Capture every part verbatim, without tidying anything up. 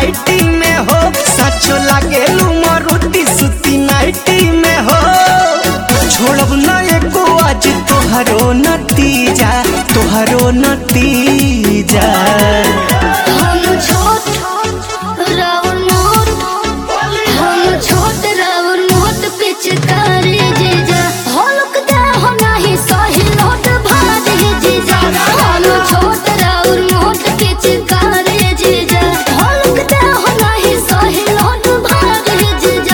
Nightie में हो, सचो लागेलू मारुति सुती नाइटी में हो। छोड़ब ना एको आज तोहरो नतीजा, तोहरो नतीजा। हम छोट राउर मोट, हम छोट राउर मोट पिचकारी जीजा, हल्क दे हो नहीं सही लोट भारी जीजा। हम छोट राउर मोट पिचकारी जीजा, हल्क दे हो नहीं सही लोट भारी जीजा।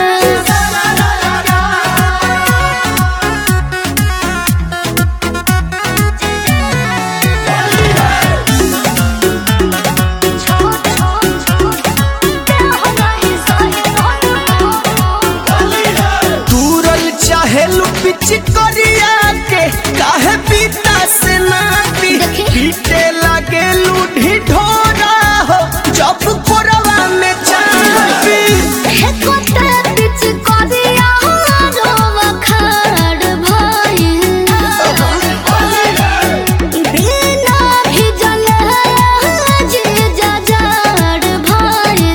दूरल चाहेलू पिच करिया के, काहे पीता से नाती पीटे लागेलू ढिढोरा हो, जब कोरवा में चापी। हे कोते पिच करिया रोवा खाड़ भाई, बिना भिजल जीजा जाड़ भाई।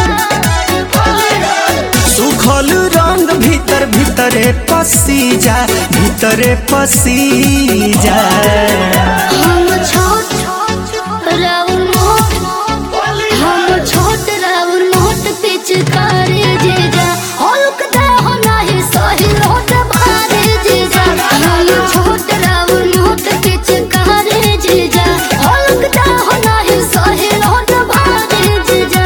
सुखल रंग भीतर भीतरे पसी जा, भीतरे पसी जा। हम छोट राउर मोट, हम छोट राउर मोट पिचकारी जीजा, हल्क दे हो नहीं सही लोट भारी जीजा। हम छोट राउर मोट पिचकारी जीजा, हल्क दे हो नहीं सही लोट भारी जीजा।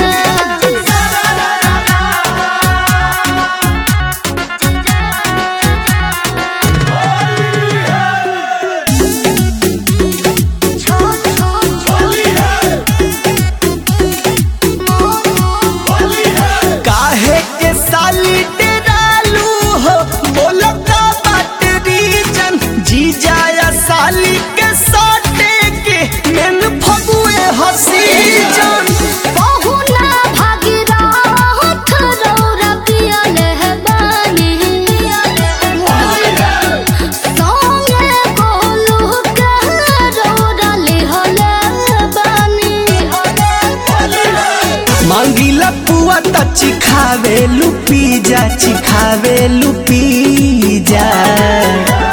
काहे के साली डेरालू हो, बोलो का बात रीजन। जीजा या साली के साटे के मेन फगुए हसी जन। बहुना भागीरथ रौरा पियले है बानी, सोने गोलू के रौरा लिहले बानी। मांगीला पुआ त चिखावे लुपी जा, चिखावे लुपी जा।